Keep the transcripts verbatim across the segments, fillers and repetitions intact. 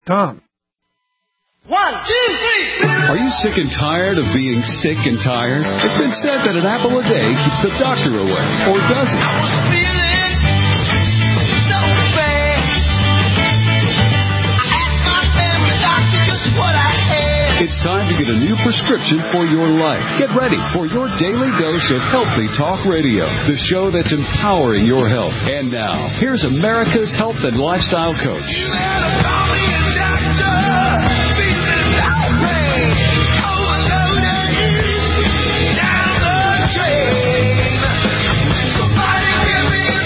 Tom. One, two, three. Are you sick and tired of being sick and tired? It's been said that an apple a day keeps the doctor away. Or does it? I was feeling so bad. I asked my family doctor just what I had. It's time to get a new prescription for your life. Get ready for your daily dose of Healthy Talk Radio, the show that's empowering your health. And now, here's America's health and lifestyle coach. You better call me a doctor. Feeling outraged, overloaded, down the drain. Somebody give me a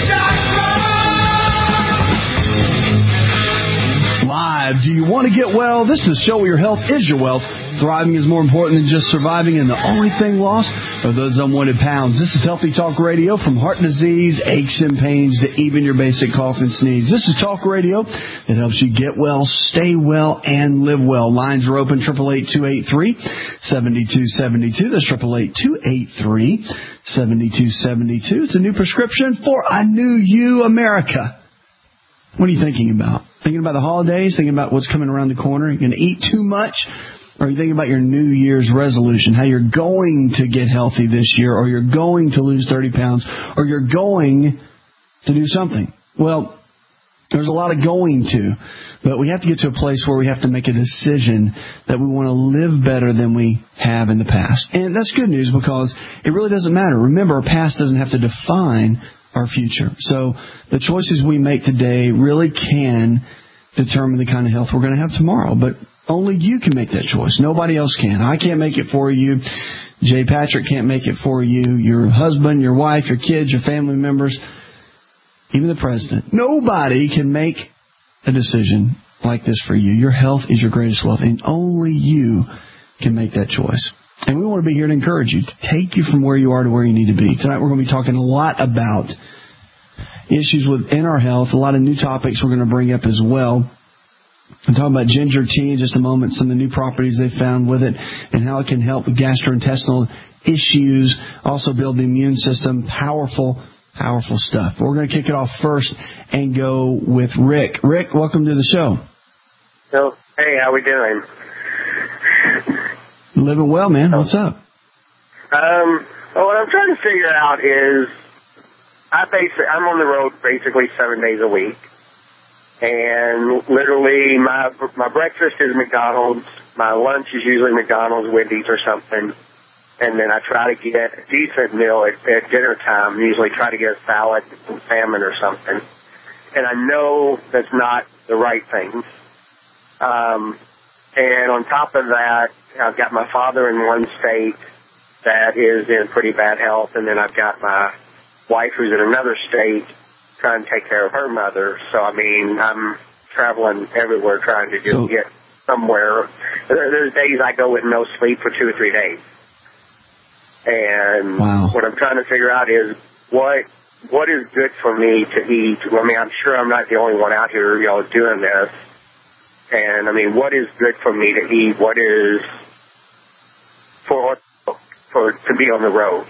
doctor. Live. Do you want to get well? This is the show where your health is your wealth. Thriving is more important than just surviving, and the only thing lost are those unwanted pounds. This is Healthy Talk Radio, from heart disease, aches and pains, to even your basic cough and sneeze. This is Talk Radio that helps you get well, stay well, and live well. Lines are open, eight eight eight, two eight three, seven two seven two. That's eight eight eight, two eight three, seven two seven two. It's a new prescription for a new you, America. What are you thinking about? Thinking about the holidays? Thinking about what's coming around the corner? You're going to eat too much? Or are you thinking about your New Year's resolution, how you're going to get healthy this year, or you're going to lose thirty pounds, or you're going to do something? Well, there's a lot of going to, but we have to get to a place where we have to make a decision that we want to live better than we have in the past. And that's good news, because it really doesn't matter. Remember, our past doesn't have to define our future. So the choices we make today really can determine the kind of health we're going to have tomorrow. But only you can make that choice. Nobody else can. I can't make it for you. Jay Patrick can't make it for you. Your husband, your wife, your kids, your family members, even the president. Nobody can make a decision like this for you. Your health is your greatest wealth, and only you can make that choice. And we want to be here to encourage you, to take you from where you are to where you need to be. Tonight we're going to be talking a lot about issues within our health, a lot of new topics we're going to bring up as well. I'm talking about ginger tea in just a moment, some of the new properties they found with it, and how it can help with gastrointestinal issues, also build the immune system. Powerful, powerful stuff. We're going to kick it off first and go with Rick. Rick, welcome to the show. So, hey, how we doing? Living well, man. What's up? Um, well, what I'm trying to figure out is, I basically, I'm on the road basically seven days a week. And literally, my my breakfast is McDonald's. My lunch is usually McDonald's, Wendy's, or something. And then I try to get a decent meal at, at dinner time. Usually try to get a salad, some salmon or something. And I know that's not the right thing. Um, and on top of that, I've got my father in one state that is in pretty bad health. And then I've got my wife who's in another state trying to take care of her mother. So, I mean, I'm traveling everywhere trying to just so, get somewhere. There, there's days I go with no sleep for two or three days. And wow. What I'm trying to figure out is what what is good for me to eat. I mean, I'm sure I'm not the only one out here, you know, doing this. And, I mean, what is good for me to eat? What is for for to be on the road?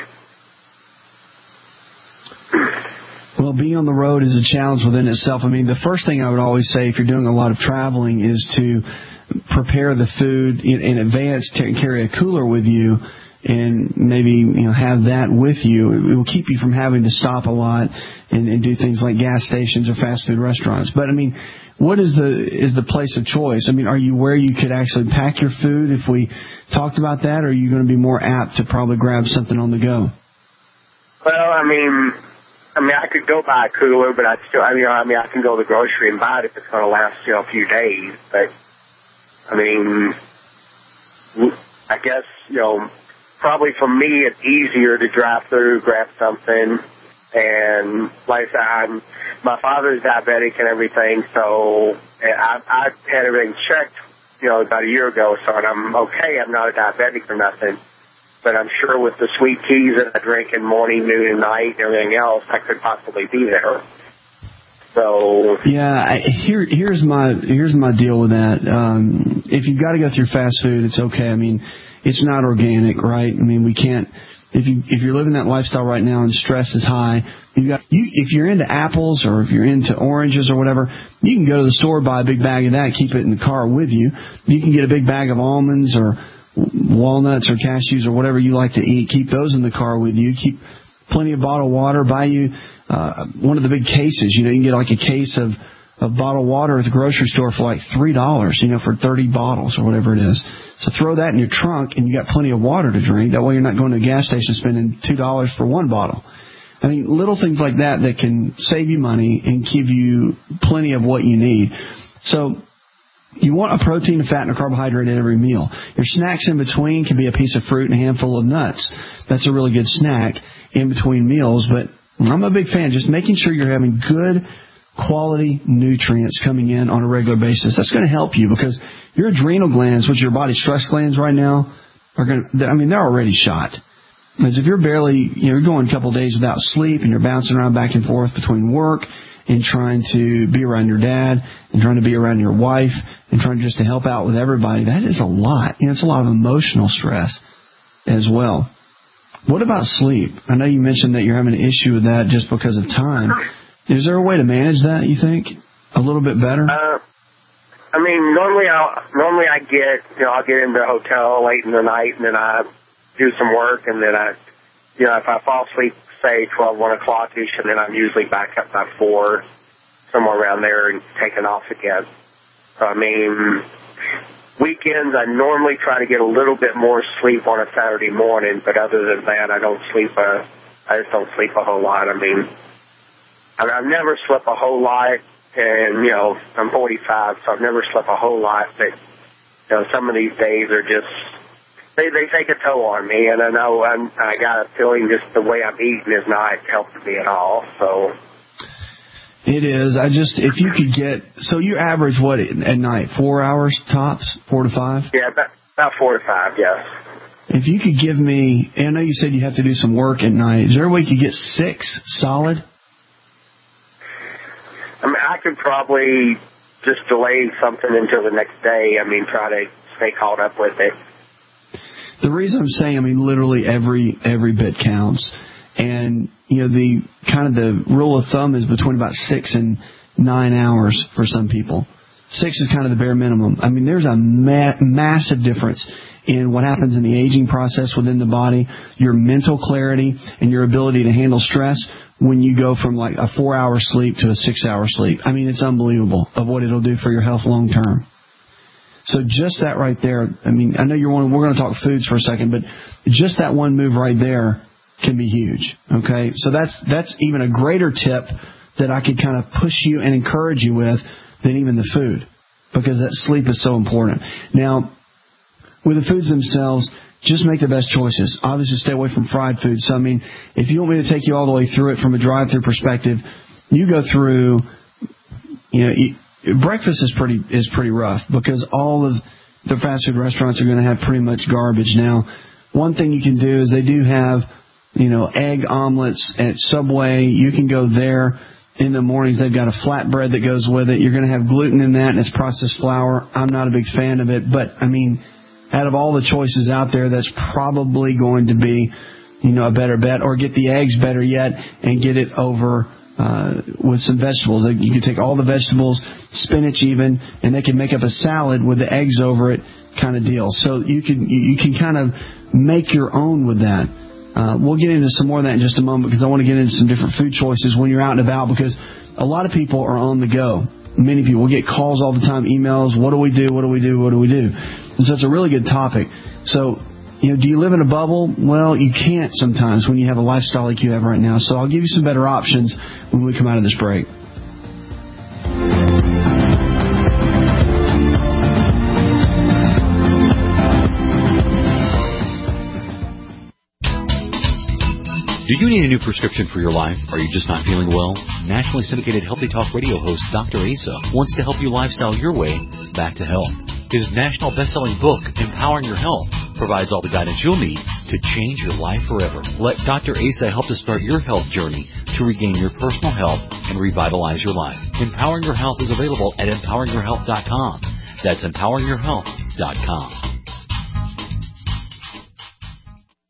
Well, being on the road is a challenge within itself. I mean, the first thing I would always say if you're doing a lot of traveling is to prepare the food in, in advance, to carry a cooler with you, and maybe, you know, have that with you. It will keep you from having to stop a lot and, and do things like gas stations or fast food restaurants. But, I mean, what is the is the place of choice? I mean, are you where you could actually pack your food if we talked about that, or are you going to be more apt to probably grab something on the go? Well, I mean... I mean, I could go buy a cooler, but I still, I mean, I mean, I can go to the grocery and buy it if it's going to last, you know, a few days. But, I mean, I guess, you know, probably for me it's easier to drive through, grab something. And like I said, I'm, my father's diabetic and everything, so I, I had everything checked, you know, about a year ago, so I'm okay. I'm not a diabetic or nothing. But I'm sure with the sweet teas that I drink in morning, noon, and night, and everything else, I could possibly be there. So yeah, I, here here's my here's my deal with that. Um, if you've got to go through fast food, it's okay. I mean, it's not organic, right? I mean, we can't. if you if you're living that lifestyle right now and stress is high, you got you if you're into apples or if you're into oranges or whatever, you can go to the store, buy a big bag of that, keep it in the car with you. You can get a big bag of almonds or walnuts or cashews or whatever you like to eat. Keep those in the car with you. Keep plenty of bottled water. Buy you uh, one of the big cases. You know, you can get like a case of, of bottled water at the grocery store for like three dollars, you know, for thirty bottles or whatever it is. So throw that in your trunk and you got plenty of water to drink. That way you're not going to a gas station spending two dollars for one bottle. I mean, little things like that that can save you money and give you plenty of what you need. So you want a protein, a fat, and a carbohydrate at every meal. Your snacks in between can be a piece of fruit and a handful of nuts. That's a really good snack in between meals. But I'm a big fan. Just making sure you're having good quality nutrients coming in on a regular basis. That's going to help you because your adrenal glands, which are your body's stress glands right now, are going to, I mean, they're already shot. Because if you're barely, you know, you're going a couple of days without sleep and you're bouncing around back and forth between work and trying to be around your dad and trying to be around your wife and trying just to help out with everybody, that is a lot. You know, it's a lot of emotional stress as well. What about sleep? I know you mentioned that you're having an issue with that just because of time. Is there a way to manage that, you think, a little bit better? Uh, I mean, normally I'll, normally I get, you know, I'll get into a hotel late in the night and then I do some work and then I, you know, if I fall asleep, say twelve, one o'clock-ish, and then I'm usually back up by four, somewhere around there, and taking off again. So, I mean, weekends I normally try to get a little bit more sleep on a Saturday morning, but other than that, I don't sleep a, I just don't sleep a whole lot. I mean, I mean I've never slept a whole lot, and, you know, I'm forty-five, so I've never slept a whole lot, but, you know, some of these days are just, They they take a toll on me, and I know I'm, I got a feeling just the way I'm eating is not helping me at all. So it is. I just if you could get so you average what at night four hours tops, four to five. Yeah, about, about four to five. Yes. If you could give me, and I know you said you have to do some work at night. Is there a way you could get six solid? I mean, I could probably just delay something until the next day. I mean, try to stay caught up with it. The reason I'm saying, I mean, literally every every bit counts. And, you know, the kind of the rule of thumb is between about six and nine hours for some people. Six is kind of the bare minimum. I mean, there's a ma- massive difference in what happens in the aging process within the body, your mental clarity, and your ability to handle stress when you go from like a four-hour sleep to a six-hour sleep. I mean, it's unbelievable of what it'll do for your health long term. So just that right there, I mean, I know you're one, we're going to talk foods for a second, but just that one move right there can be huge, okay? So that's that's even a greater tip that I could kind of push you and encourage you with than even the food, because that sleep is so important. Now, with the foods themselves, just make the best choices. Obviously, stay away from fried foods. So, I mean, if you want me to take you all the way through it from a drive-through perspective, you go through, you know, eat, breakfast is pretty is pretty rough because all of the fast food restaurants are going to have pretty much garbage. Now, one thing you can do is they do have, you know, egg omelets at Subway. You can go there in the mornings. They've got a flatbread that goes with it. You're going to have gluten in that, and it's processed flour. I'm not a big fan of it, but, I mean, out of all the choices out there, that's probably going to be, you know, a better bet. Or get the eggs, better yet, and get it over Uh, with some vegetables. You can take all the vegetables, spinach even, and they can make up a salad with the eggs over it kind of deal. So you can you can kind of make your own with that. Uh, we'll get into some more of that in just a moment because I want to get into some different food choices when you're out and about, because a lot of people are on the go. Many people will get calls all the time, emails, what do we do, what do we do, what do we do? And so it's a really good topic. So, you know, do you live in a bubble? Well, you can't sometimes when you have a lifestyle like you have right now. So I'll give you some better options when we come out of this break. Do you need a new prescription for your life? Are you just not feeling well? Nationally syndicated Healthy Talk radio host Doctor Asa wants to help you lifestyle your way back to health. His national best-selling book, Empowering Your Health, provides all the guidance you'll need to change your life forever. Let Doctor Asa help to start your health journey to regain your personal health and revitalize your life. Empowering Your Health is available at empowering your health dot com. That's empowering your health dot com.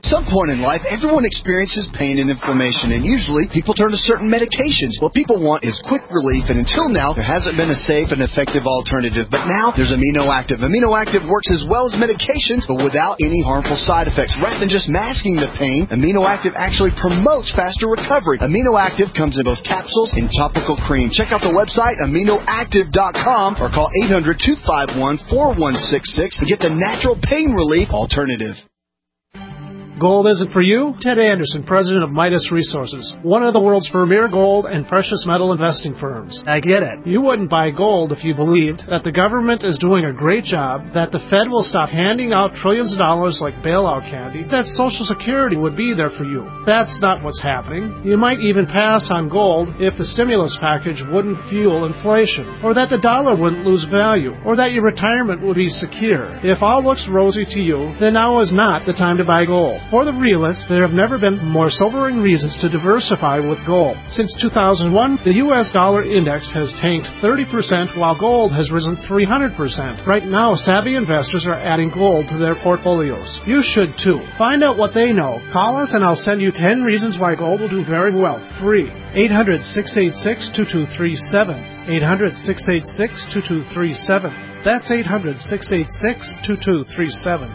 Some point in life, everyone experiences pain and inflammation, and usually people turn to certain medications. What people want is quick relief, and until now, there hasn't been a safe and effective alternative. But now, there's Amino Active. Amino Active works as well as medications, but without any harmful side effects. Rather than just masking the pain, Amino Active actually promotes faster recovery. Amino Active comes in both capsules and topical cream. Check out the website, amino active dot com, or call eight hundred, two five one, four one six six to get the natural pain relief alternative. Gold isn't for you? Ted Anderson, president of Midas Resources, one of the world's premier gold and precious metal investing firms. I get it. You wouldn't buy gold if you believed that the government is doing a great job, that the Fed will stop handing out trillions of dollars like bailout candy, that Social Security would be there for you. That's not what's happening. You might even pass on gold if the stimulus package wouldn't fuel inflation, or that the dollar wouldn't lose value, or that your retirement would be secure. If all looks rosy to you, then now is not the time to buy gold. For the realists, there have never been more sobering reasons to diversify with gold. Since two thousand one, the U S dollar index has tanked thirty percent while gold has risen three hundred percent. Right now, savvy investors are adding gold to their portfolios. You should too. Find out what they know. Call us and I'll send you ten reasons why gold will do very well. Free. eight hundred, six eight six, two two three seven. eight hundred, six eight six, two two three seven. That's eight hundred, six eight six, two two three seven.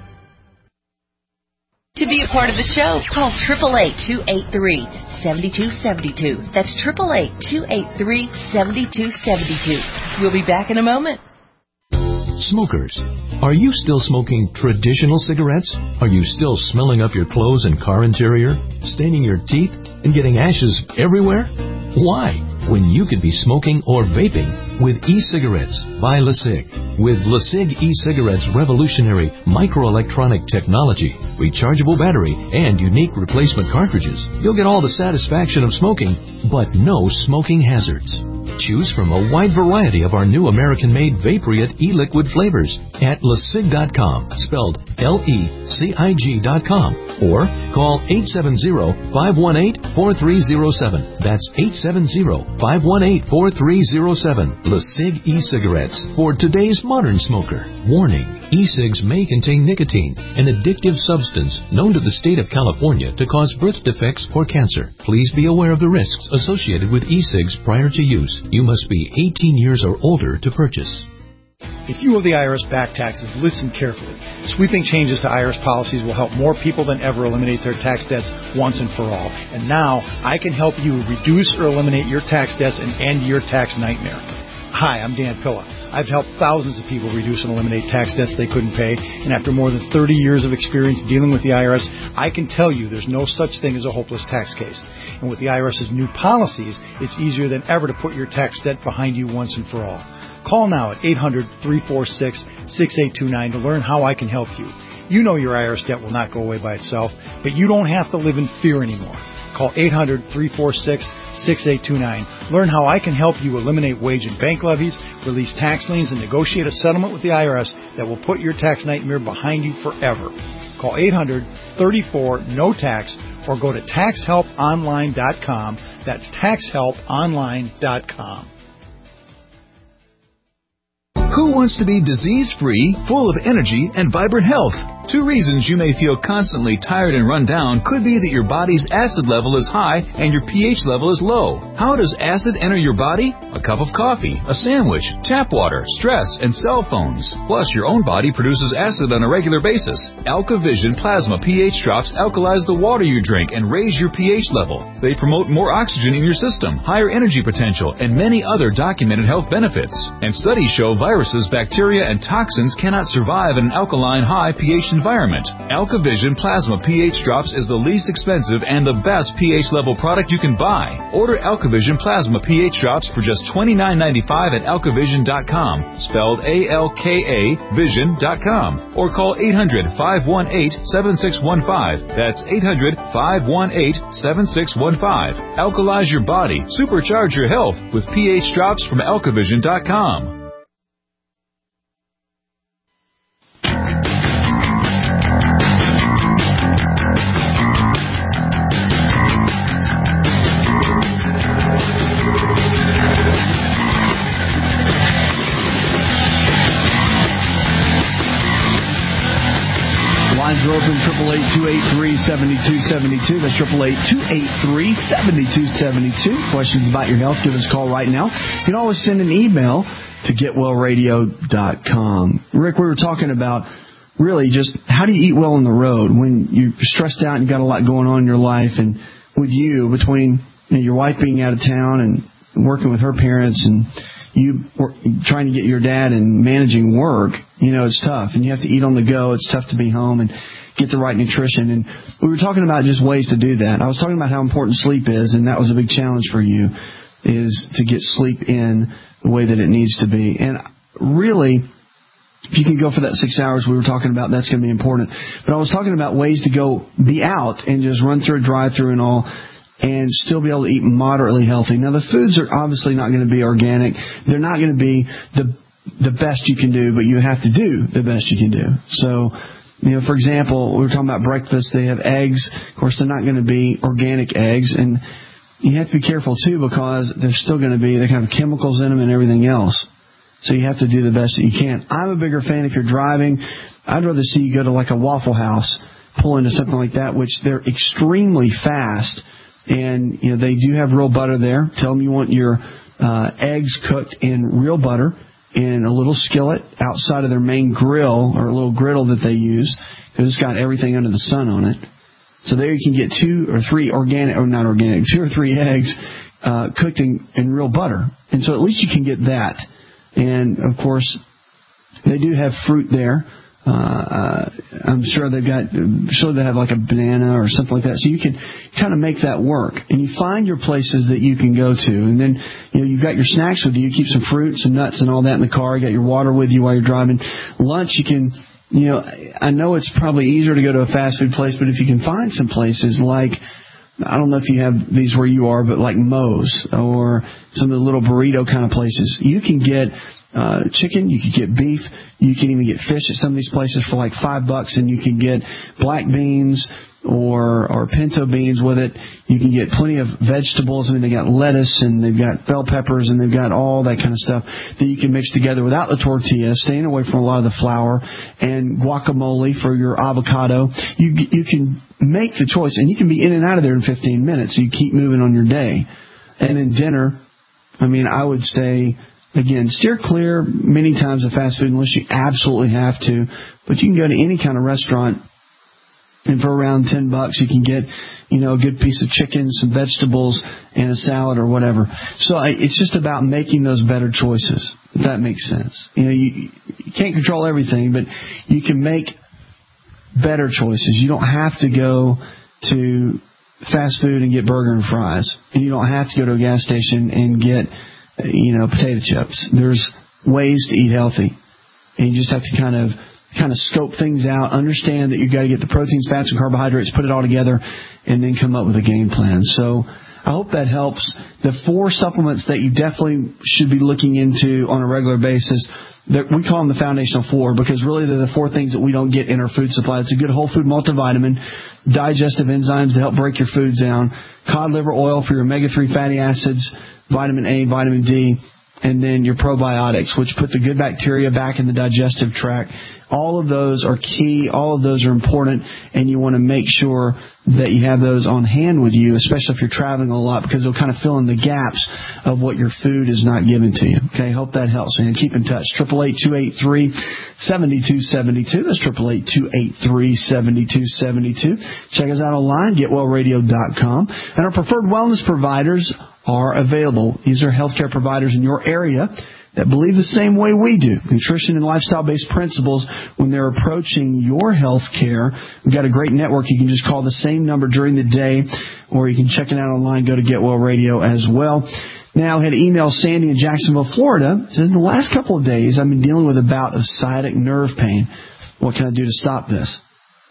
To be a part of the show, call eight eight eight, two eight three, seven two seven two. That's eight eight eight, two eight three, seven two seven two. We'll be back in a moment. Smokers, are you still smoking traditional cigarettes? Are you still smelling up your clothes and car interior, staining your teeth, and getting ashes everywhere? Why? When you could be smoking or vaping with e-cigarettes by LeSig. With LeSig e-cigarettes' revolutionary microelectronic technology, rechargeable battery, and unique replacement cartridges, you'll get all the satisfaction of smoking, but no smoking hazards. Choose from a wide variety of our new American-made Vaporite e-liquid flavors at lesig dot com, spelled L E C I G dot com, or call eight seven zero, five one eight, four three zero seven. That's eight seven zero, five one eight, four three zero seven. LeSig e-cigarettes for today's modern smoker. Warning, e-cigs may contain nicotine, an addictive substance known to the state of California to cause birth defects or cancer. Please be aware of the risks associated with e-cigs prior to use. You must be eighteen years or older to purchase. If you owe the I R S back taxes, listen carefully. Sweeping changes to I R S policies will help more people than ever eliminate their tax debts once and for all. And now, I can help you reduce or eliminate your tax debts and end your tax nightmare. Hi, I'm Dan Pilla. I've helped thousands of people reduce and eliminate tax debts they couldn't pay, and after more than thirty years of experience dealing with the I R S, I can tell you there's no such thing as a hopeless tax case. And with the I R S's new policies, it's easier than ever to put your tax debt behind you once and for all. Call now at eight hundred, three four six, six eight two nine to learn how I can help you. You know your I R S debt will not go away by itself, but you don't have to live in fear anymore. Call eight hundred, three four six, six eight two nine. Learn how I can help you eliminate wage and bank levies, release tax liens, and negotiate a settlement with the I R S that will put your tax nightmare behind you forever. Call eight hundred, three four, N O tax or go to tax help online dot com. That's tax help online dot com. Who wants to be disease-free, full of energy, and vibrant health? Two reasons you may feel constantly tired and run down could be that your body's acid level is high and your pH level is low. How does acid enter your body? A cup of coffee, a sandwich, tap water, stress, and cell phones. Plus, your own body produces acid on a regular basis. AlkaVision Plasma pH drops alkalize the water you drink and raise your pH level. They promote more oxygen in your system, higher energy potential, and many other documented health benefits. And studies show viruses, bacteria, and toxins cannot survive in an alkaline high pH environment. AlkaVision Plasma pH Drops is the least expensive and the best pH level product you can buy. Order AlkaVision Plasma pH Drops for just twenty-nine ninety-five at alkavision dot com, spelled A L K A vision dot com, or call eight hundred, five one eight, seven six one five. That's eight hundred, five one eight, seven six one five. Alkalize your body, supercharge your health with pH Drops from alkavision dot com. Lines are open, eight eight eight, two eight three, seven two seven two. That's eight eight eight, two eight three, seven two seven two. Questions about your health, give us a call right now. You can always send an email to get well radio dot com. Rick, we were talking about really just how do you eat well on the road when you're stressed out and you've got a lot going on in your life, and with you, between you know, your wife being out of town and working with her parents and you work, trying to get your dad and managing work, you know, it's tough. And you have to eat on the go. It's tough to be home and get the right nutrition. And we were talking about just ways to do that. I was talking about how important sleep is, and that was a big challenge for you, is to get sleep in the way that it needs to be. And really, if you can go for that six hours we were talking about, that's going to be important. But I was talking about ways to go be out and just run through a drive-through and all, and still be able to eat moderately healthy. Now, the foods are obviously not going to be organic. They're not going to be the the best you can do, but you have to do the best you can do. So, you know, for example, we were talking about breakfast. They have eggs. Of course, they're not going to be organic eggs, and you have to be careful, too, because they're still going to be, they have chemicals in them and everything else. So you have to do the best that you can. I'm a bigger fan if you're driving. I'd rather see you go to like a Waffle House, pull into something like that, which they're extremely fast. And, you know, they do have real butter there. Tell them you want your uh, eggs cooked in real butter in a little skillet outside of their main grill, or a little griddle that they use, because it's got everything under the sun on it. So there you can get two or three organic, or not organic, two or three eggs uh, cooked in, in real butter. And so at least you can get that. And, of course, they do have fruit there. Uh, uh, I'm sure they've got, I'm sure they have like a banana or something like that. So you can kind of make that work. And you find your places that you can go to. And then, you know, you've got your snacks with you. You keep some fruits and nuts and all that in the car. You got your water with you while you're driving. Lunch, you can, you know, I know it's probably easier to go to a fast food place, but if you can find some places like, I don't know if you have these where you are, but like Moe's or some of the little burrito kind of places, you can get uh, chicken, you can get beef, you can even get fish at some of these places for like five bucks, and you can get black beans or or pinto beans with it. You can get plenty of vegetables. I mean, they got lettuce and they've got bell peppers and they've got all that kind of stuff that you can mix together without the tortilla, staying away from a lot of the flour, and guacamole for your avocado. You you can make the choice, and you can be in and out of there in fifteen minutes. So you keep moving on your day. And then dinner, I mean, I would say, again, steer clear many times of fast food unless you absolutely have to. But you can go to any kind of restaurant, and for around ten bucks, you can get, you know, a good piece of chicken, some vegetables, and a salad or whatever. So I, it's just about making those better choices, if that makes sense. You know, you, you can't control everything, but you can make better choices. You don't have to go to fast food and get burger and fries, and you don't have to go to a gas station and get, you know, potato chips. There's ways to eat healthy, and you just have to kind of kind of scope things out, understand that you've got to get the proteins, fats, and carbohydrates, put it all together, and then come up with a game plan. So I hope that helps. The four supplements that you definitely should be looking into on a regular basis, that we call them the foundational four, because really they're the four things that we don't get in our food supply. It's a good whole food multivitamin, digestive enzymes to help break your foods down, cod liver oil for your omega three fatty acids, vitamin A, vitamin D, and then your probiotics, which put the good bacteria back in the digestive tract. All of those are key. All of those are important, and you want to make sure that you have those on hand with you, especially if you're traveling a lot, because they'll kind of fill in the gaps of what your food is not giving to you. Okay, hope that helps, man. Keep in touch. eight eight eight, two eight three, seven two seven two. That's eight eight eight, two eight three, seven two seven two. Check us out online, get well radio dot com. And our preferred wellness providers are available. These are healthcare providers in your area that believe the same way we do, nutrition and lifestyle-based principles when they're approaching your health care. We've got a great network. You can just call the same number during the day, or you can check it out online. Go to Get Well Radio as well. Now, I had email Sandy in Jacksonville, Florida. It says, in the last couple of days, I've been dealing with a bout of sciatic nerve pain. What can I do to stop this?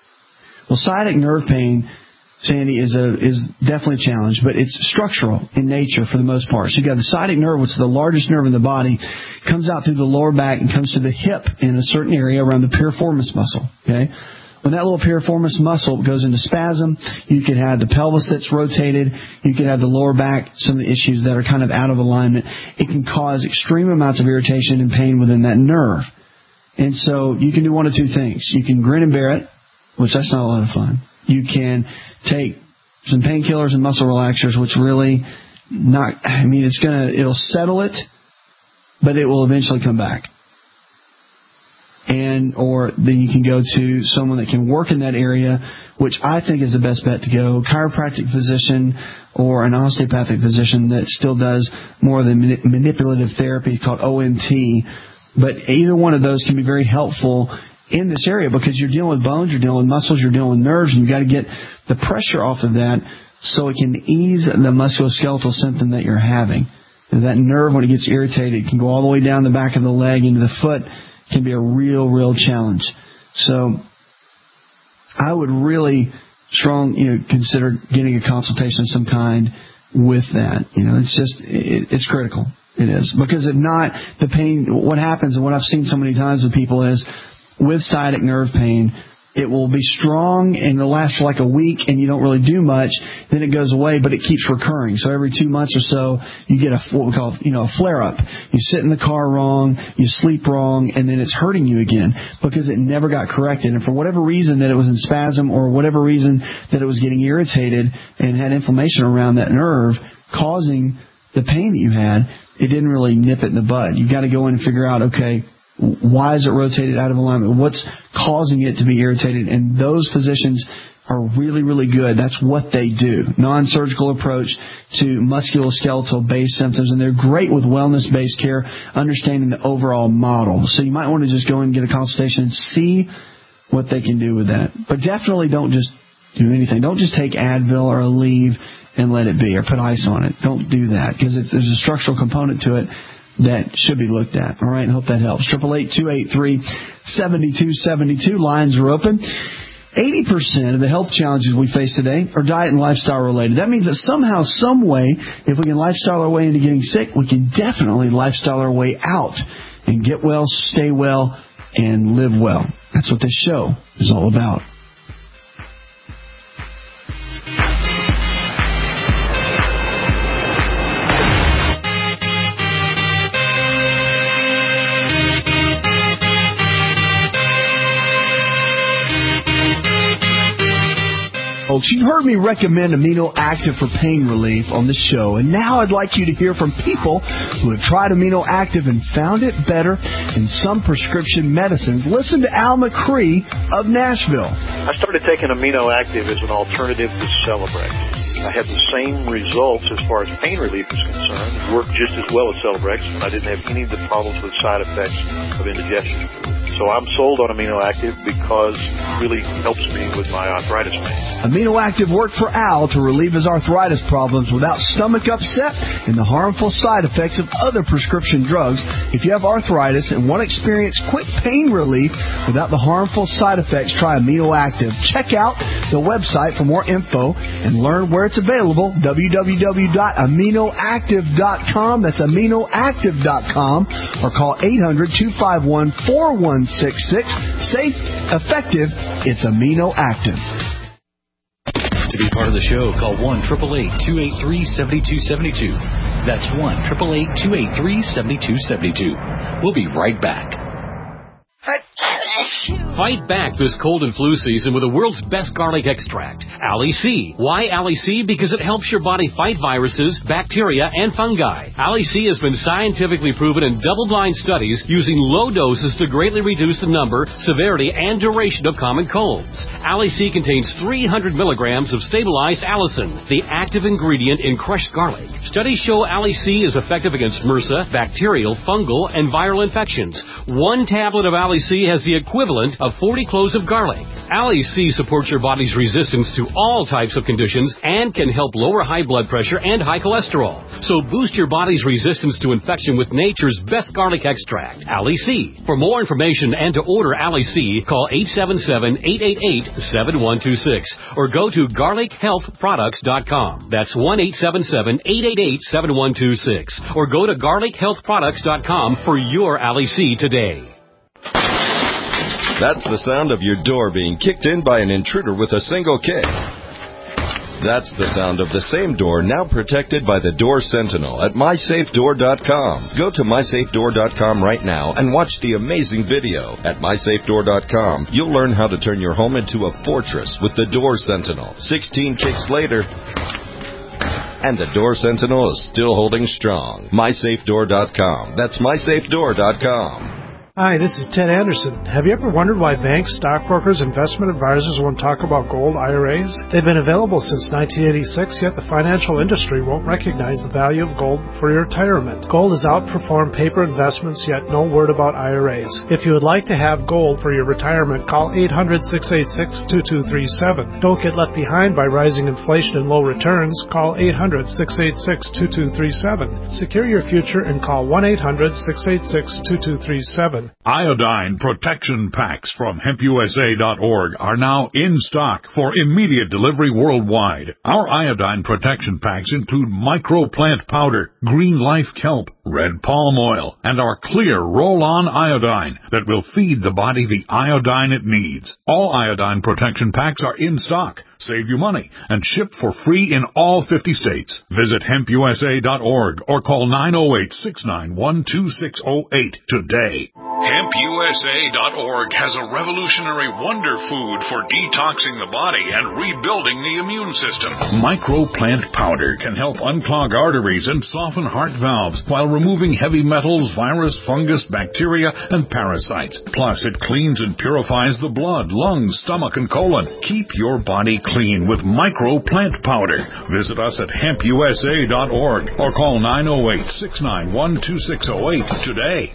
Well, sciatic nerve pain, Sandy, is a is definitely a challenge, but it's structural in nature for the most part. So you've got the sciatic nerve, which is the largest nerve in the body, comes out through the lower back and comes to the hip in a certain area around the piriformis muscle. Okay, when that little piriformis muscle goes into spasm, you could have the pelvis that's rotated, you could have the lower back, some of the issues that are kind of out of alignment. It can cause extreme amounts of irritation and pain within that nerve. And so you can do one of two things. You can grin and bear it, which that's not a lot of fun. You can take some painkillers and muscle relaxers, which really not, I mean, it's going to, it'll settle it, but it will eventually come back. And, or then you can go to someone that can work in that area, which I think is the best bet to go. Chiropractic physician or an osteopathic physician that still does more of the manip- manipulative therapy called O M T. But either one of those can be very helpful in this area because you're dealing with bones, you're dealing with muscles, you're dealing with nerves, and you've got to get the pressure off of that so it can ease the musculoskeletal symptom that you're having. And that nerve, when it gets irritated, can go all the way down the back of the leg into the foot. Can be a real, real challenge. So I would really strong, you know, consider getting a consultation of some kind with that. You know, it's just, it, it's critical. It is. Because if not, the pain, what happens, and what I've seen so many times with people is, with sciatic nerve pain, it will be strong and it'll last for like a week and you don't really do much. Then it goes away, but it keeps recurring. So every two months or so, you get a what we call, you know, a flare-up. You sit in the car wrong, you sleep wrong, and then it's hurting you again because it never got corrected. And for whatever reason that it was in spasm or whatever reason that it was getting irritated and had inflammation around that nerve causing the pain that you had, it didn't really nip it in the bud. You've got to go in and figure out, okay, why is it rotated out of alignment? What's causing it to be irritated? And those physicians are really, really good. That's what they do. Non-surgical approach to musculoskeletal-based symptoms. And they're great with wellness-based care, understanding the overall model. So you might want to just go in and get a consultation and see what they can do with that. But definitely don't just do anything. Don't just take Advil or Aleve and let it be or put ice on it. Don't do that because it's, there's a structural component to it that should be looked at. All right, I hope that helps. Triple eight two eight three seven two seven two. Lines are open. Eighty percent of the health challenges we face today are diet and lifestyle related. That means that somehow, some way, if we can lifestyle our way into getting sick, we can definitely lifestyle our way out and get well, stay well, and live well. That's what this show is all about. Folks, you've heard me recommend Amino Active for pain relief on the show, and now I'd like you to hear from people who have tried Amino Active and found it better than some prescription medicines. Listen to Al McCree of Nashville. I started taking Amino Active as an alternative to Celebrex. I had the same results as far as pain relief is concerned. It worked just as well as Celebrex, and I didn't have any of the problems with side effects of indigestion. So I'm sold on Amino Active because it really helps me with my arthritis pain. Amino Active worked for Al to relieve his arthritis problems without stomach upset and the harmful side effects of other prescription drugs. If you have arthritis and want to experience quick pain relief without the harmful side effects, try Amino Active. Check out the website for more info and learn where it's available, w w w dot amino active dot com. That's amino active dot com, or call eight hundred two five one four one six six. Safe, effective, it's Amino Active. To be part of the show, call one eight eight eight, two eight three, seven two seven two. That's one eight eight eight, two eight three, seven two seven two. We'll be right back. Fight back this cold and flu season with the world's best garlic extract, Ali-C. Why Ali-C? Because it helps your body fight viruses, bacteria, and fungi. Ali-C has been scientifically proven in double-blind studies using low doses to greatly reduce the number, severity, and duration of common colds. Ali-C contains three hundred milligrams of stabilized allicin, the active ingredient in crushed garlic. Studies show Ali-C is effective against MRSA, bacterial, fungal, and viral infections. One tablet of Ali-C has the equivalent of forty cloves of garlic. Ali-C supports your body's resistance to all types of conditions and can help lower high blood pressure and high cholesterol. So boost your body's resistance to infection with nature's best garlic extract, Ali-C. For more information and to order Ali-C, call eight seven seven, eight eight eight, seven one two six or go to garlic health products dot com. That's one eight seven seven, eight eight eight, seven one two six or go to garlic health products dot com for your Ali-C today. That's the sound of your door being kicked in by an intruder with a single kick. That's the sound of the same door now protected by the Door Sentinel at my safe door dot com. Go to my safe door dot com right now and watch the amazing video. At my safe door dot com, you'll learn how to turn your home into a fortress with the Door Sentinel. sixteen kicks later, and the Door Sentinel is still holding strong. my safe door dot com. That's my safe door dot com. Hi, this is Ted Anderson. Have you ever wondered why banks, stockbrokers, investment advisors won't talk about gold I R As? They've been available since nineteen eighty-six, yet the financial industry won't recognize the value of gold for your retirement. Gold has outperformed paper investments, yet no word about I R As. If you would like to have gold for your retirement, call eight hundred, six eight six, two two three seven. Don't get left behind by rising inflation and low returns. Call eight hundred, six eight six, two two three seven. Secure your future and call one eight hundred, six eight six, two two three seven. Iodine protection packs from hemp U S A dot org are now in stock for immediate delivery worldwide. Our iodine protection packs include microplant powder, green life kelp, red palm oil, and our clear roll-on iodine that will feed the body the iodine it needs. All iodine protection packs are in stock, save you money, and ship for free in all fifty states. Visit hemp U S A dot org or call nine oh eight, six nine one, two six oh eight today. hemp U S A dot org has a revolutionary wonder food for detoxing the body and rebuilding the immune system. Microplant powder can help unclog arteries and soften heart valves while removing heavy metals, virus, fungus, bacteria, and parasites. Plus, it cleans and purifies the blood, lungs, stomach, and colon. Keep your body clean with Microplant powder. Visit us at hemp U S A dot org or call nine oh eight, six nine one, two six oh eight today.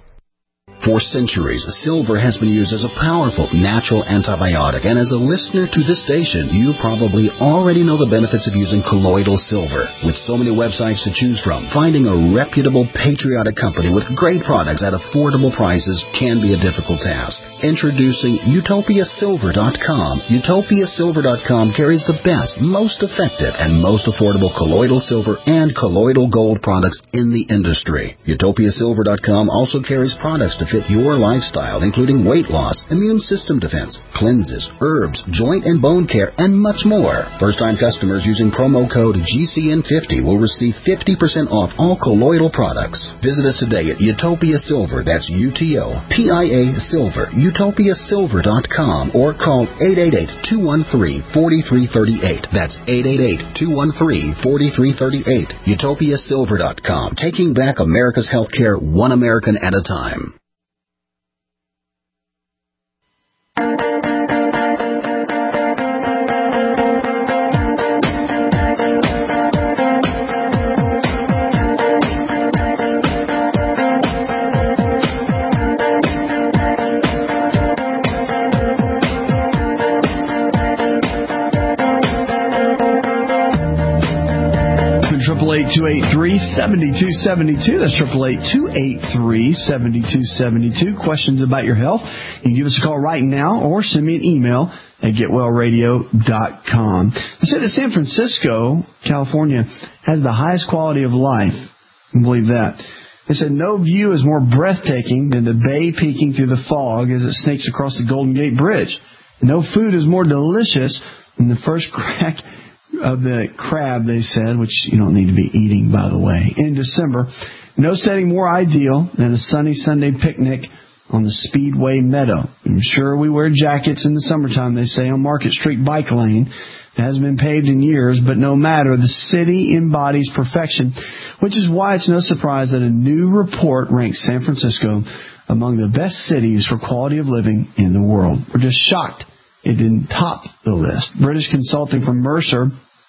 For centuries, silver has been used as a powerful natural antibiotic, and as a listener to this station, you probably already know the benefits of using colloidal silver. With so many websites to choose from, finding a reputable, patriotic company with great products at affordable prices can be a difficult task. Introducing Utopia Silver dot com. Utopia Silver dot com carries the best, most effective, and most affordable colloidal silver and colloidal gold products in the industry. Utopia Silver dot com also carries products to fit your lifestyle, including weight loss, immune system defense, cleanses, herbs, joint and bone care, and much more. First-time customers using promo code G C N fifty will receive fifty percent off all colloidal products. Visit us today at Utopia Silver, that's U T O P I A Silver, Utopia Silver dot com, or call eight eight eight, two one three, four three three eight. That's eight eight eight, two one three, four three three eight. Utopia Silver dot com, taking back America's healthcare one American at a time. triple eight, two eight three, seven two seven two. That's triple eight, two eight three, seven two seven two. Questions about your health, you can give us a call right now or send me an email at get well radio dot com. They said that San Francisco, California, has the highest quality of life. I believe that. They said no view is more breathtaking than the bay peeking through the fog as it snakes across the Golden Gate Bridge. No food is more delicious than the first crack of the crab, they said, which you don't need to be eating, by the way, in December. No setting more ideal than a sunny Sunday picnic on the Speedway Meadow. I'm sure we wear jackets in the summertime, they say, on Market Street Bike Lane. It hasn't been paved in years, but no matter, the city embodies perfection, which is why it's no surprise that a new report ranks San Francisco among the best cities for quality of living in the world. We're just shocked it didn't top the list. British consulting firm Mercer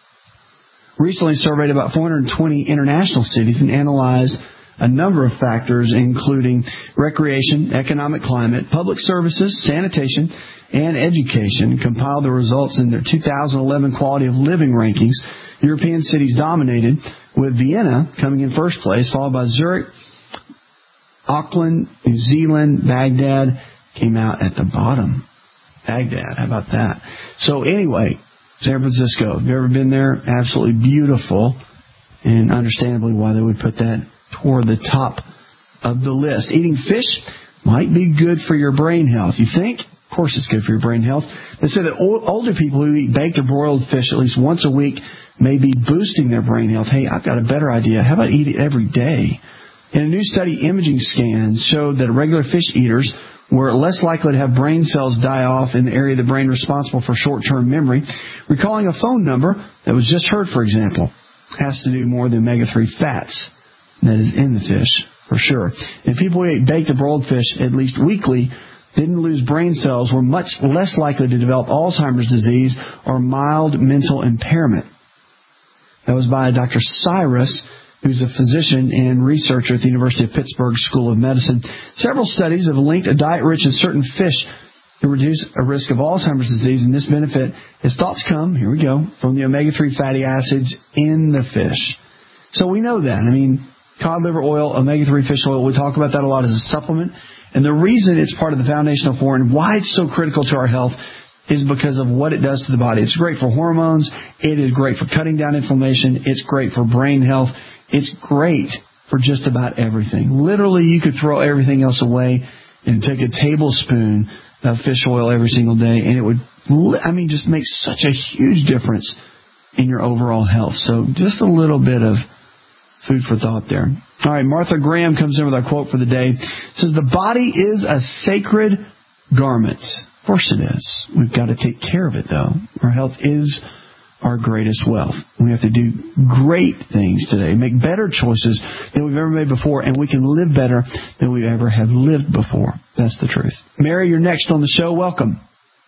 recently surveyed about four hundred twenty international cities and analyzed a number of factors, including recreation, economic climate, public services, sanitation, and education, compiled the results in their two thousand eleven quality of living rankings. European cities dominated, with Vienna coming in first place, followed by Zurich, Auckland, New Zealand, Baghdad came out at the bottom. Baghdad, how about that? So anyway, San Francisco, have you ever been there? Absolutely beautiful, and understandably why they would put that toward the top of the list. Eating fish might be good for your brain health. You think? Of course it's good for your brain health. They say that old, older people who eat baked or broiled fish at least once a week may be boosting their brain health. Hey, I've got a better idea. How about eat it every day? In a new study, imaging scans showed that regular fish eaters were less likely to have brain cells die off in the area of the brain responsible for short-term memory. Recalling a phone number that was just heard, for example, has to do more than omega three fats that is in the fish, for sure. And people who ate baked or broiled fish at least weekly didn't lose brain cells, were much less likely to develop Alzheimer's disease or mild mental impairment. That was by Doctor Cyrus, who's a physician and researcher at the University of Pittsburgh School of Medicine. Several studies have linked a diet rich in certain fish to reduce a risk of Alzheimer's disease, and this benefit is thought to come, here we go, from the omega three fatty acids in the fish. So we know that. I mean, cod liver oil, omega three fish oil, we talk about that a lot as a supplement. And the reason it's part of the foundational four and why it's so critical to our health is because of what it does to the body. It's great for hormones. It is great for cutting down inflammation. It's great for brain health. It's great for just about everything. Literally, you could throw everything else away and take a tablespoon of fish oil every single day, and it would, I mean, just make such a huge difference in your overall health. So just a little bit of food for thought there. All right, Martha Graham comes in with our quote for the day. It says, the body is a sacred garment. Of course it is. We've got to take care of it, though. Our health is our greatest wealth. We have to do great things today, make better choices than we've ever made before, and we can live better than we ever have lived before. That's the truth. Mary, you're next on the show. Welcome.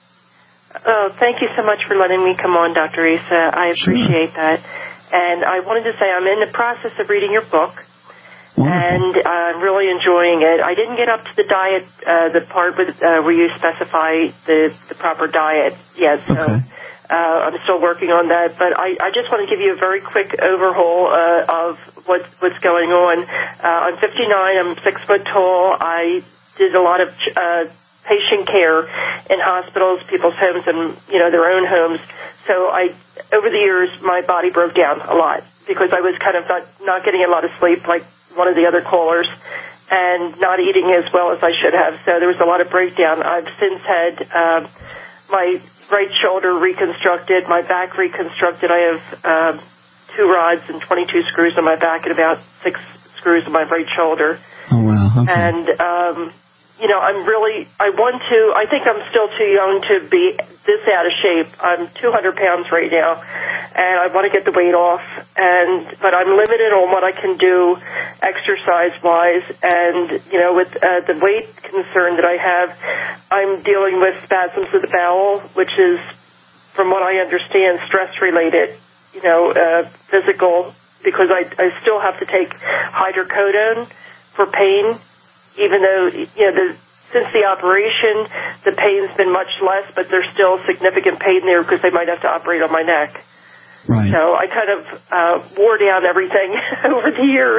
Oh, thank you so much for letting me come on, Doctor Asa. I appreciate sure. that. And I wanted to say I'm in the process of reading your book. Wonderful. And I'm really enjoying it. I didn't get up to the diet, uh, the part with, uh, where you specify the, the proper diet yet, so okay. uh, I'm still working on that. But I, I just want to give you a very quick overhaul uh, of what, what's going on. Uh, I'm fifty-nine. I'm six foot tall. I did a lot of uh, patient care in hospitals, people's homes, and you know their own homes. So I, over the years, my body broke down a lot because I was kind of not, not getting a lot of sleep, like one of the other callers, and not eating as well as I should have. So there was a lot of breakdown. I've since had um, my right shoulder reconstructed, my back reconstructed. I have um, two rods and twenty-two screws on my back and about six screws on my right shoulder. Oh, wow. Okay. And, um, you know, I'm really, I want to, I think I'm still too young to be this out of shape. I'm two hundred pounds right now, and I want to get the weight off, and but I'm limited on what I can do exercise-wise, and, you know, with uh, the weight concern that I have, I'm dealing with spasms of the bowel, which is, from what I understand, stress-related, you know, uh, physical, because I, I still have to take hydrocodone for pain, even though, you know, the, since the operation, the pain's been much less, but there's still significant pain there because they might have to operate on my neck. Right. So I kind of uh, wore down everything over the years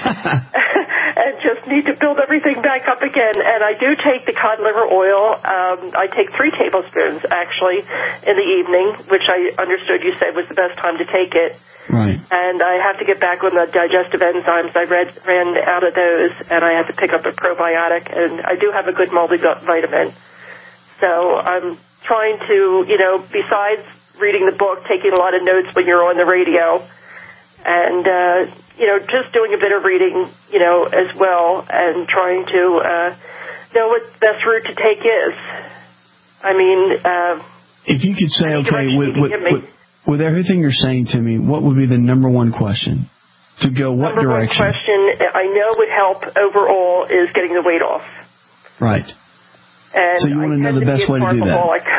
and just need to build everything back up again. And I do take the cod liver oil. Um, I take three tablespoons, actually, in the evening, which I understood you said was the best time to take it. Right. And I have to get back on the digestive enzymes. I read, ran out of those, and I had to pick up a probiotic. And I do have a good multivitamin. So I'm trying to, you know, besides reading the book, taking a lot of notes when you're on the radio, and, uh, you know, just doing a bit of reading, you know, as well, and trying to uh, know what the best route to take is. I mean... Uh, if you could say, okay, with, with, with, with everything you're saying to me, what would be the number one question? To go what number direction? Number one question I know would help overall is getting the weight off. Right. And so you want to know the best way to do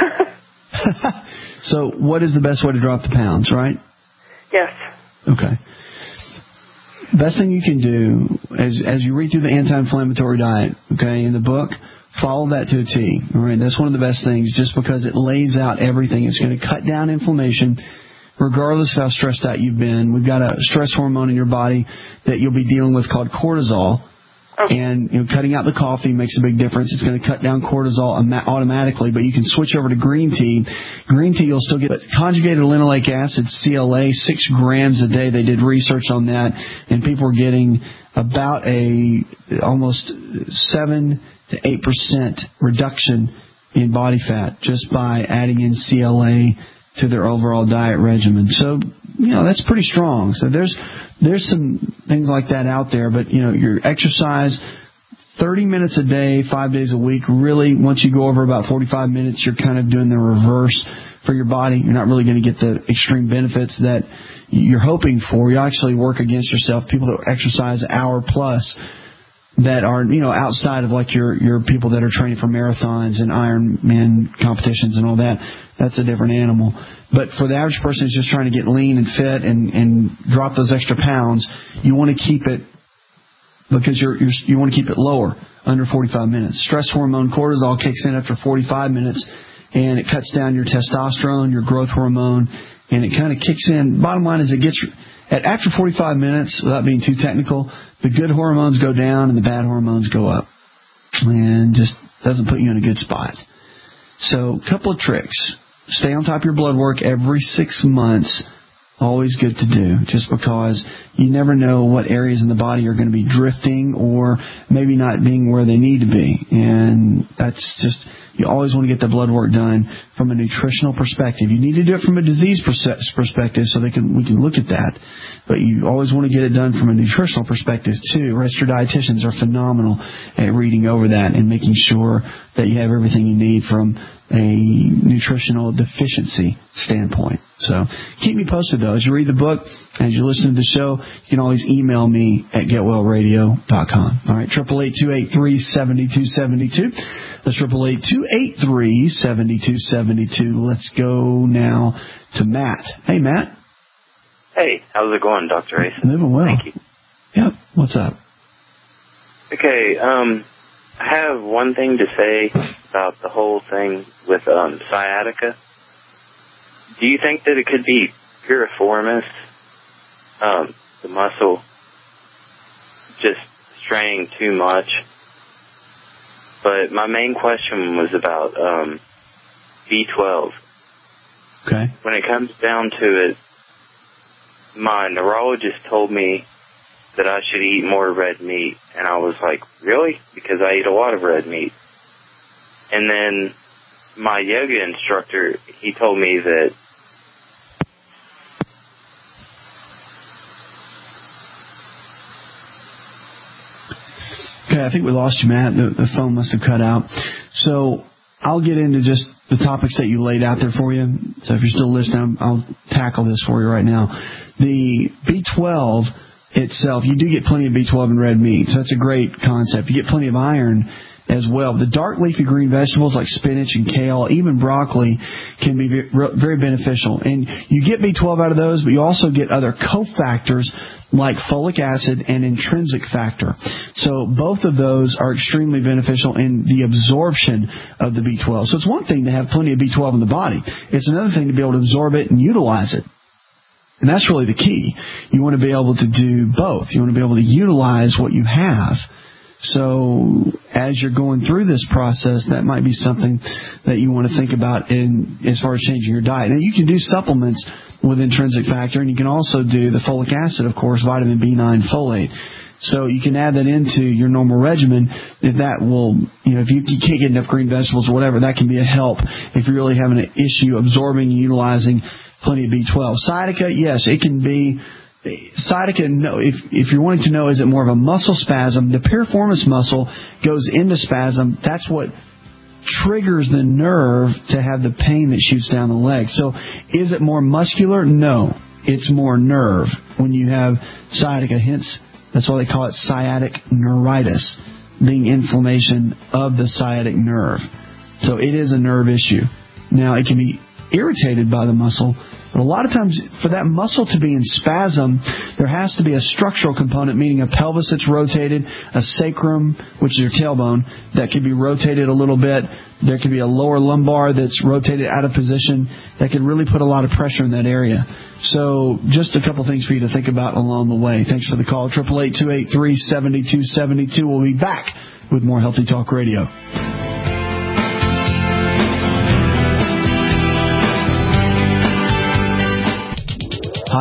that? So what is the best way to drop the pounds, right? Yes. Okay. Best thing you can do, as as you read through the anti-inflammatory diet, okay, in the book, follow that to a T. All right, that's one of the best things, just because it lays out everything. It's going to cut down inflammation, regardless of how stressed out you've been. We've got a stress hormone in your body that you'll be dealing with called cortisol. Okay. And you know, cutting out the coffee makes a big difference. It's going to cut down cortisol automatically, but you can switch over to green tea. Green tea, you'll still get conjugated linoleic acid, C L A, six grams a day. They did research on that, and people were getting about a almost seven to eight percent reduction in body fat just by adding in C L A to their overall diet regimen. So, you know, that's pretty strong. So there's there's some things like that out there. But, you know, your exercise, thirty minutes a day, five days a week, really, once you go over about forty-five minutes, you're kind of doing the reverse for your body. You're not really going to get the extreme benefits that you're hoping for. You actually work against yourself. People that exercise an hour plus that are, you know, outside of like your, your people that are training for marathons and Ironman competitions and all that, that's a different animal. But for the average person who's just trying to get lean and fit and, and drop those extra pounds, you want to keep it because you're, you're, you want to keep it lower, under forty-five minutes. Stress hormone cortisol kicks in after forty-five minutes, and it cuts down your testosterone, your growth hormone, and it kind of kicks in. Bottom line is it gets at after forty-five minutes, without being too technical, the good hormones go down and the bad hormones go up, and just doesn't put you in a good spot. So a couple of tricks. Stay on top of your blood work every six months. Always good to do, just because you never know what areas in the body are going to be drifting or maybe not being where they need to be. And that's just, you always want to get the blood work done from a nutritional perspective. You need to do it from a disease perspective so they can we can look at that. But you always want to get it done from a nutritional perspective too. Registered dietitians are phenomenal at reading over that and making sure that you have everything you need from a nutritional deficiency standpoint. So keep me posted, though. As you read the book, as you listen to the show, you can always email me at get well radio dot com. All right, eight eight eight, two eight three, seven two seven two. That's eight eight eight, two eight three, seven two seven two. Let's go now to Matt. Hey, Matt. Hey, how's it going, Doctor Ace? Living well. Thank you. Yep. What's up? Okay, um, I have one thing to say about the whole thing with um, sciatica. Do you think that it could be piriformis, um, the muscle, just straining too much? But my main question was about um, B twelve. Okay. When it comes down to it, my neurologist told me that I should eat more red meat. And I was like, really? Because I eat a lot of red meat. And then my yoga instructor, he told me that Okay, I think we lost you, Matt. The, the phone must have cut out. So I'll get into just the topics that you laid out there for you. So if you're still listening, I'll tackle this for you right now. The B twelve itself, you do get plenty of B twelve in red meat, so that's a great concept. You get plenty of iron as well. The dark leafy green vegetables like spinach and kale, even broccoli, can be very beneficial. And you get B twelve out of those, but you also get other cofactors like folic acid and intrinsic factor. So both of those are extremely beneficial in the absorption of the B twelve. So it's one thing to have plenty of B twelve in the body. It's another thing to be able to absorb it and utilize it. And that's really the key. You want to be able to do both. You want to be able to utilize what you have. So as you're going through this process, that might be something that you want to think about in as far as changing your diet. Now, you can do supplements with intrinsic factor, and you can also do the folic acid, of course, vitamin B nine, folate. So you can add that into your normal regimen. If that will, you know, if you, you can't get enough green vegetables or whatever, that can be a help if you're really having an issue absorbing and utilizing plenty of B twelve. Sciatica, yes, it can be. Sciatica, no, if, if you're wanting to know, is it more of a muscle spasm? The piriformis muscle goes into spasm. That's what triggers the nerve to have the pain that shoots down the leg. So is it more muscular? No, it's more nerve when you have sciatica. Hence, that's why they call it sciatic neuritis, being inflammation of the sciatic nerve. So it is a nerve issue. Now, it can be irritated by the muscle, but a lot of times for that muscle to be in spasm, there has to be a structural component, meaning a pelvis that's rotated, a sacrum, which is your tailbone, that can be rotated a little bit. There could be a lower lumbar that's rotated out of position that could really put a lot of pressure in that area. So just a couple things for you to think about along the way. Thanks for the call. eight eight eight, two eight three, seven two seven two. We'll be back with more Healthy Talk Radio.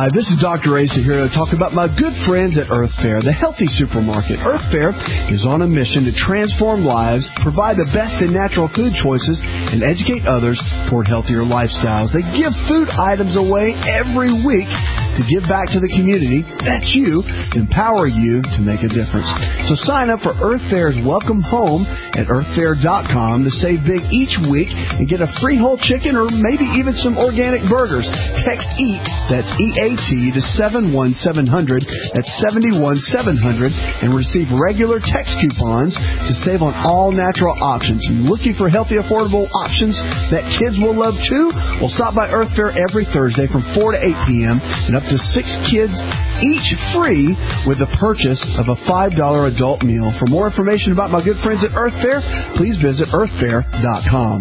Hi, this is Doctor Asa here to talk about my good friends at Earth Fare, the healthy supermarket. Earth Fare is on a mission to transform lives, provide the best in natural food choices, and educate others toward healthier lifestyles. They give food items away every week to give back to the community. That's you. Empower you to make a difference. So sign up for Earth Fare's Welcome Home at earth fare dot com to save big each week and get a free whole chicken or maybe even some organic burgers. Text EAT, that's E A T, to seven one seven zero zero, that's seven one seven zero zero, and receive regular text coupons to save on all natural options. You're looking for healthy, affordable options that kids will love too? Well, stop by Earth Fare every Thursday from four to eight p.m. and up to six kids each free with the purchase of a five dollar adult meal. For more information about my good friends at Earth Fare, please visit earth fare dot com.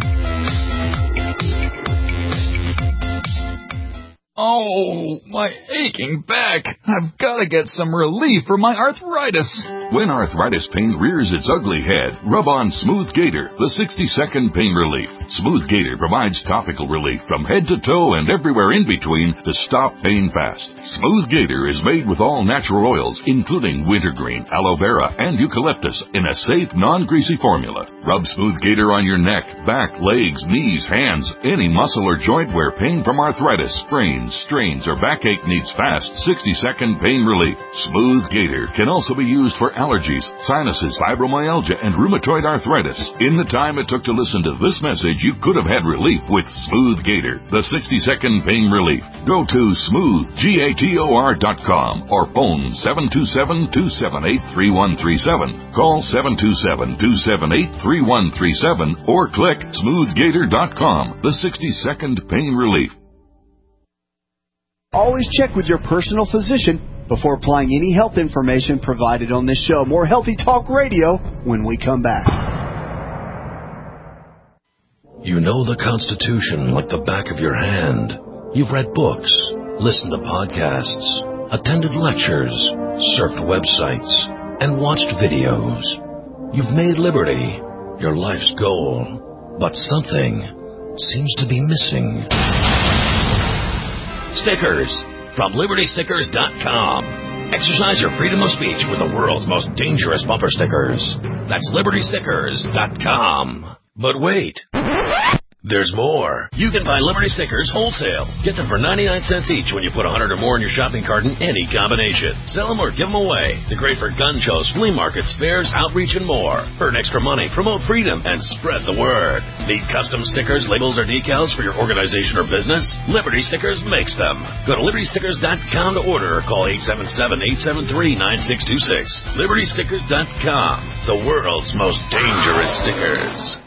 Oh, my aching back. I've got to get some relief for my arthritis. When arthritis pain rears its ugly head, rub on Smooth Gator, the sixty second pain relief. Smooth Gator provides topical relief from head to toe and everywhere in between to stop pain fast. Smooth Gator is made with all natural oils, including wintergreen, aloe vera, and eucalyptus in a safe, non-greasy formula. Rub Smooth Gator on your neck, back, legs, knees, hands, any muscle or joint where pain from arthritis, sprains, strains, or backache needs fast sixty second pain relief. Smooth Gator can also be used for allergies, sinuses, fibromyalgia, and rheumatoid arthritis. In the time it took to listen to this message, you could have had relief with Smooth Gator, the sixty second pain relief. Go to smooth gator dot com or phone seven two seven, two seven eight, three one three seven. Call seven two seven, two seven eight, three one three seven or click smooth gator dot com, the sixty second pain relief. Always check with your personal physician before applying any health information provided on this show. More Healthy Talk Radio when we come back. You know the Constitution like the back of your hand. You've read books, listened to podcasts, attended lectures, surfed websites, and watched videos. You've made liberty your life's goal, but something seems to be missing. Stickers from liberty stickers dot com. Exercise your freedom of speech with the world's most dangerous bumper stickers. That's liberty stickers dot com. But wait, there's more. You can buy Liberty stickers wholesale. Get them for ninety-nine cents each when you put one hundred or more in your shopping cart in any combination. Sell them or give them away. They're great for gun shows, flea markets, fairs, outreach, and more. Earn extra money, promote freedom, and spread the word. Need custom stickers, labels, or decals for your organization or business? Liberty Stickers makes them. Go to liberty stickers dot com to order or call eight seven seven, eight seven three, nine six two six. liberty stickers dot com. The world's most dangerous stickers.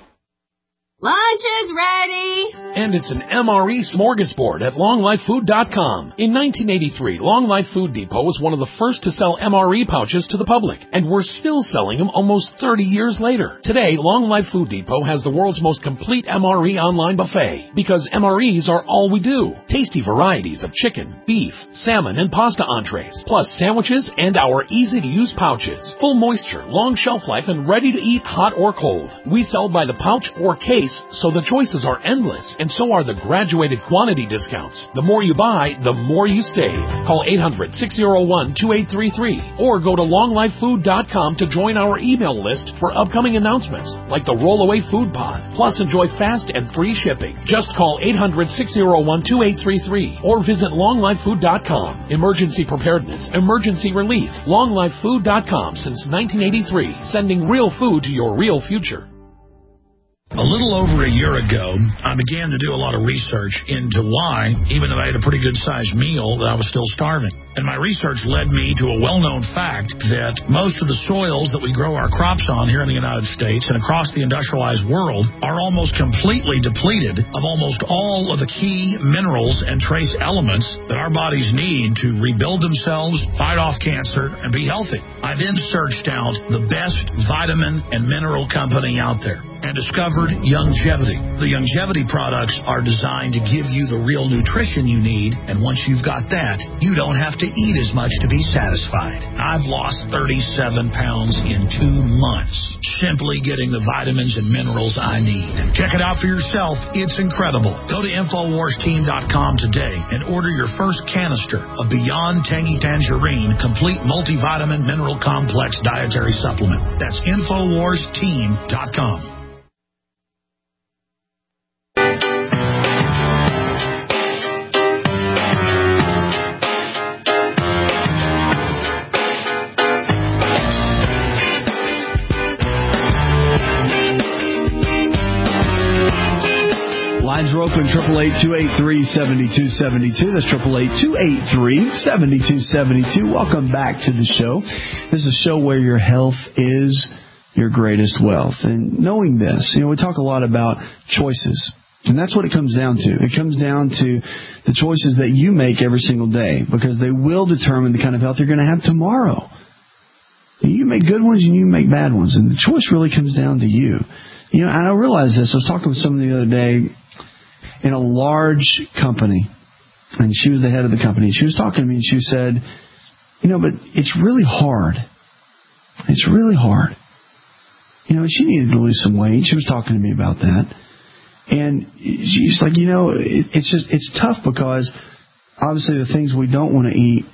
Lunch is ready! And it's an M R E smorgasbord at long life food dot com. In nineteen eighty-three, Long Life Food Depot was one of the first to sell M R E pouches to the public, and we're still selling them almost thirty years later. Today, Long Life Food Depot has the world's most complete M R E online buffet, because M R Es are all we do. Tasty varieties of chicken, beef, salmon, and pasta entrees, plus sandwiches and our easy-to-use pouches. Full moisture, long shelf life, and ready to eat hot or cold. We sell by the pouch or case, so the choices are endless, and so are the graduated quantity discounts. The more you buy, the more you save. Call eight hundred, six oh one, two eight three three or go to long life food dot com to join our email list for upcoming announcements like the Rollaway Food Pod. Plus, enjoy fast and free shipping. Just call eight hundred, six oh one, two eight three three or visit long life food dot com. Emergency preparedness, emergency relief. long life food dot com since nineteen eighty-three, sending real food to your real future. A little over a year ago, I began to do a lot of research into why, even though I had a pretty good-sized meal, that I was still starving. And my research led me to a well-known fact that most of the soils that we grow our crops on here in the United States and across the industrialized world are almost completely depleted of almost all of the key minerals and trace elements that our bodies need to rebuild themselves, fight off cancer, and be healthy. I then searched out the best vitamin and mineral company out there and discovered Youngevity. The Youngevity products are designed to give you the real nutrition you need, and once you've got that, you don't have to to eat as much to be satisfied. I've lost thirty-seven pounds in two months, simply getting the vitamins and minerals I need. Check it out for yourself. It's incredible. Go to Infowars Team dot com today and order your first canister of Beyond Tangy Tangerine Complete Multivitamin Mineral Complex Dietary Supplement. That's Infowars Team dot com. Lines are open, eight eight eight, two eight three, seven two seven two. That's eight eight eight, two eight three, seven two seven two. Welcome back to the show. This is a show where your health is your greatest wealth. And knowing this, you know, we talk a lot about choices. And that's what it comes down to. It comes down to the choices that you make every single day, because they will determine the kind of health you're going to have tomorrow. You make good ones and you make bad ones. And the choice really comes down to you. You know, and I realized this. I was talking with someone the other day in a large company, and she was the head of the company. She was talking to me, and she said, you know, but it's really hard. It's really hard. You know, she needed to lose some weight. She was talking to me about that. And she's like, you know, it, it's just, it's tough because obviously the things we don't want to eat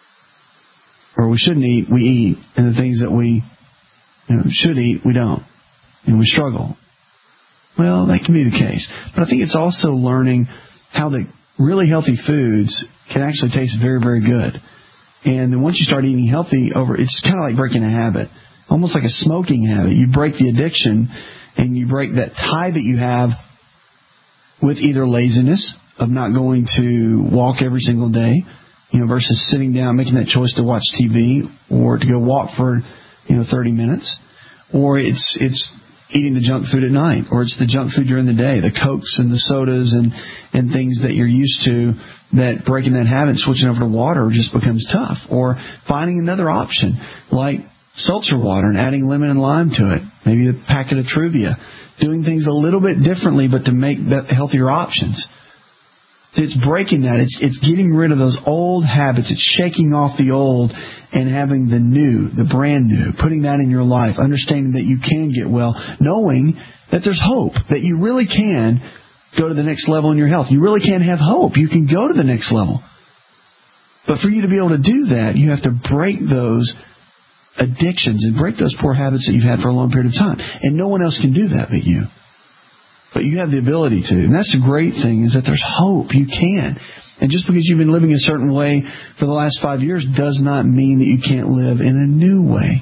or we shouldn't eat, we eat. And the things that we you know, should eat, we don't. And we struggle. Well, that can be the case. But I think it's also learning how the really healthy foods can actually taste very, very good. And then once you start eating healthy, over it's kind of like breaking a habit, almost like a smoking habit. You break the addiction and you break that tie that you have with either laziness of not going to walk every single day, you know, versus sitting down, making that choice to watch T V or to go walk for, you know, thirty minutes, or it's it's eating the junk food at night, or it's the junk food during the day, the Cokes and the sodas and, and things that you're used to, that breaking that habit, switching over to water just becomes tough. Or finding another option, like seltzer water and adding lemon and lime to it, maybe a packet of Truvia, doing things a little bit differently but to make that healthier options. It's breaking that. It's it's getting rid of those old habits. It's shaking off the old and having the new, the brand new, putting that in your life, understanding that you can get well, knowing that there's hope, that you really can go to the next level in your health. You really can have hope. You can go to the next level. But for you to be able to do that, you have to break those addictions and break those poor habits that you've had for a long period of time. And no one else can do that but you. But you have the ability to. And that's the great thing, is that there's hope. You can. And just because you've been living a certain way for the last five years does not mean that you can't live in a new way.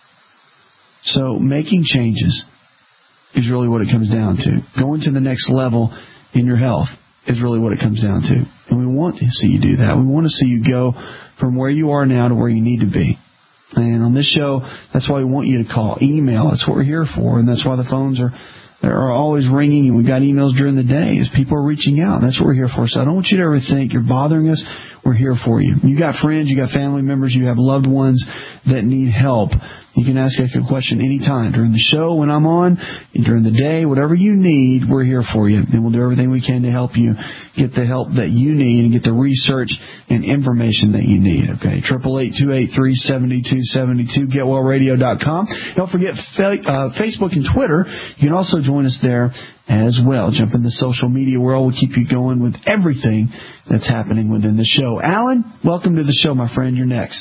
So making changes is really what it comes down to. Going to the next level in your health is really what it comes down to. And we want to see you do that. We want to see you go from where you are now to where you need to be. And on this show, that's why we want you to call, email. That's what we're here for. And that's why the phones are are always ringing, and we got emails during the day as people are reaching out. That's what we're here for. So I don't want you to ever think you're bothering us. We're here for you. You got friends, you got family members, you have loved ones that need help. You can ask us a question anytime during the show, when I'm on, during the day, whatever you need, we're here for you. And we'll do everything we can to help you get the help that you need and get the research and information that you need. Okay, eight eight eight, two eight three, seven two seven two, get well radio dot com. Don't forget uh, Facebook and Twitter. You can also join us there as well. Jump in the social media world. We'll keep you going with everything that's happening within the show. Alan, welcome to the show, my friend. You're next.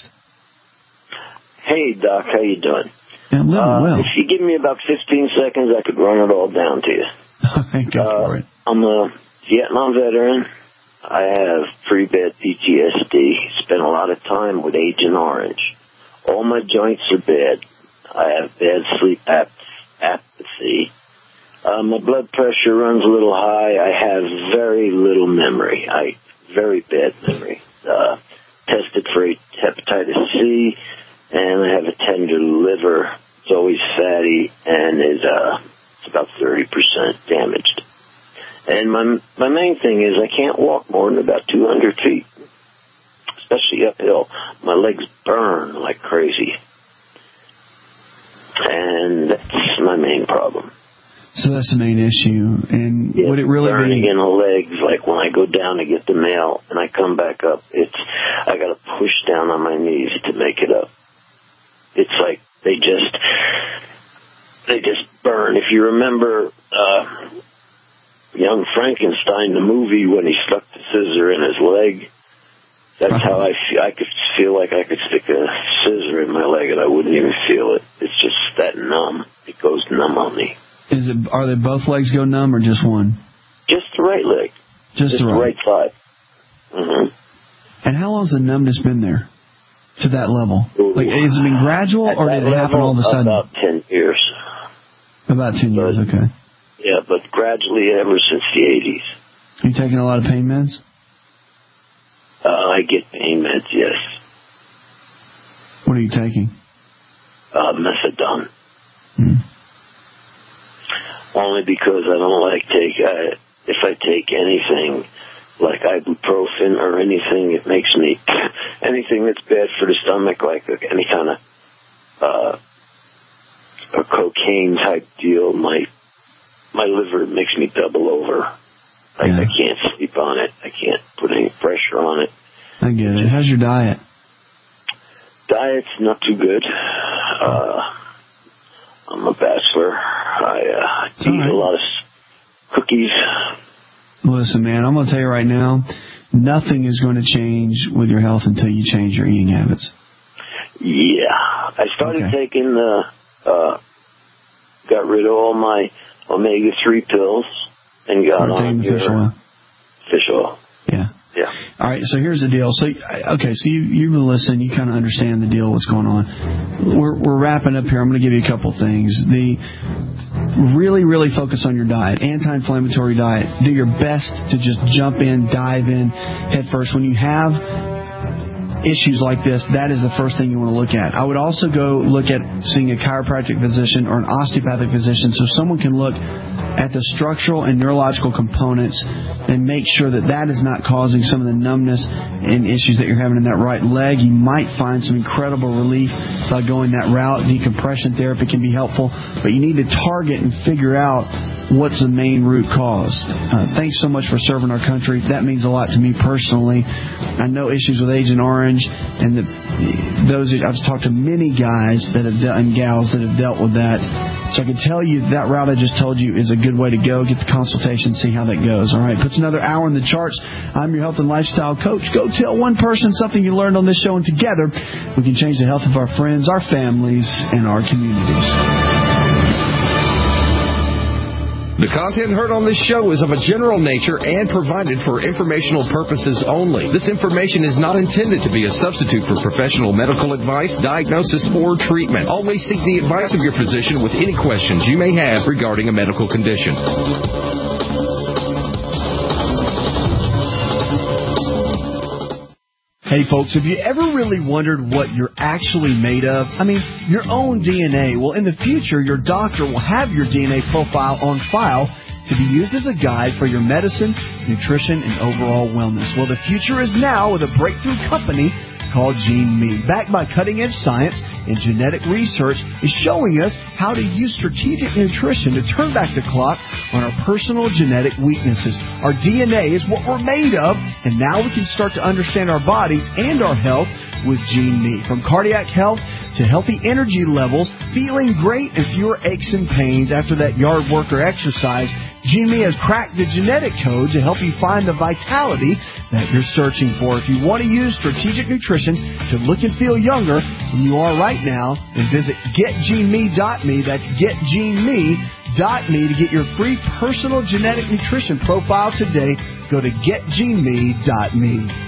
Hey, Doc, how you doing? Yeah, I'm living uh, well. If you give me about fifteen seconds, I could run it all down to you. Go uh, for it. I'm a Vietnam veteran. I have pretty bad P T S D. Spent a lot of time with Agent Orange. All my joints are bad. I have bad sleep ap- apathy. Uh, my blood pressure runs a little high. I have very little memory. I very bad memory. Uh, tested for hepatitis C. And I have a tender liver. It's always fatty and is uh, it's about thirty percent damaged. And my my main thing is I can't walk more than about two hundred feet, especially uphill. My legs burn like crazy. And that's my main problem. So that's the main issue. And yeah, would it really burning be... in the legs, like when I go down to get the mail and I come back up, it's I got to push down on my knees to make it up. It's like they just they just burn. If you remember uh, Young Frankenstein, the movie, when he stuck the scissor in his leg, that's how I feel. I could feel like I could stick a scissor in my leg and I wouldn't even feel it. It's just that numb. It goes numb on me. Is it? Are they both legs go numb or just one? Just the right leg. Just, just the right, right side. Mm-hmm. And how long has the numbness been there to that level? Like, has it been gradual At or did it happen all of a sudden? About ten years. About ten years, but, okay. Yeah, but gradually ever since the eighties. Are you taking a lot of pain meds? Uh, I get pain meds, yes. What are you taking? Uh, methadone. Hmm. Only because I don't like take, uh, if I take anything like ibuprofen or anything, it makes me, anything that's bad for the stomach, like any kind of, uh, a cocaine type deal, my, my liver makes me double over. Like yeah. I can't sleep on it. I can't put any pressure on it. I get it. How's your diet? Diet's not too good. Uh, I'm a bachelor. I uh, eat right. a lot of cookies. Listen, man, I'm going to tell you right now, nothing is going to change with your health until you change your eating habits. Yeah. I started okay. taking the, uh, got rid of all my omega three pills and got on your fish oil. Fish oil. Yeah. Yeah. All right, so here's the deal. So, okay, so you, you've been listening. You kind of understand the deal, what's going on. We're, we're wrapping up here. I'm going to give you a couple things. The really, really focus on your diet, anti-inflammatory diet. Do your best to just jump in, dive in head first. When you have issues like this, that is the first thing you want to look at. I would also go look at seeing a chiropractic physician or an osteopathic physician so someone can look at the structural and neurological components and make sure that that is not causing some of the numbness and issues that you're having in that right leg. You might find some incredible relief by going that route. Decompression therapy can be helpful, but you need to target and figure out what's the main root cause. Uh, thanks so much for serving our country. That means a lot to me personally. I know issues with Agent Orange, and the, those I've talked to many guys that have de- and gals that have dealt with that. So I can tell you that route I just told you is a good way to go. Get the consultation, see how that goes. All right, puts another hour in the charts. I'm your health and lifestyle coach. Go tell one person something you learned on this show, and together we can change the health of our friends, our families, and our communities. The content heard on this show is of a general nature and provided for informational purposes only. This information is not intended to be a substitute for professional medical advice, diagnosis, or treatment. Always seek the advice of your physician with any questions you may have regarding a medical condition. Hey folks, have you ever really wondered what you're actually made of? I mean, your own D N A. Well, in the future, your doctor will have your D N A profile on file to be used as a guide for your medicine, nutrition, and overall wellness. Well, the future is now with a breakthrough company called GeneMe. Backed by cutting-edge science and genetic research, is showing us how to use strategic nutrition to turn back the clock on our personal genetic weaknesses. Our D N A is what we're made of, and now we can start to understand our bodies and our health with GeneMe. From cardiac health to healthy energy levels, feeling great and fewer aches and pains after that yard work or exercise, GeneMe has cracked the genetic code to help you find the vitality that you're searching for. If you want to use strategic nutrition to look and feel younger than you are right now, then visit get gene me dot me. That's get gene me dot me to get your free personal genetic nutrition profile today. Go to get gene me dot me.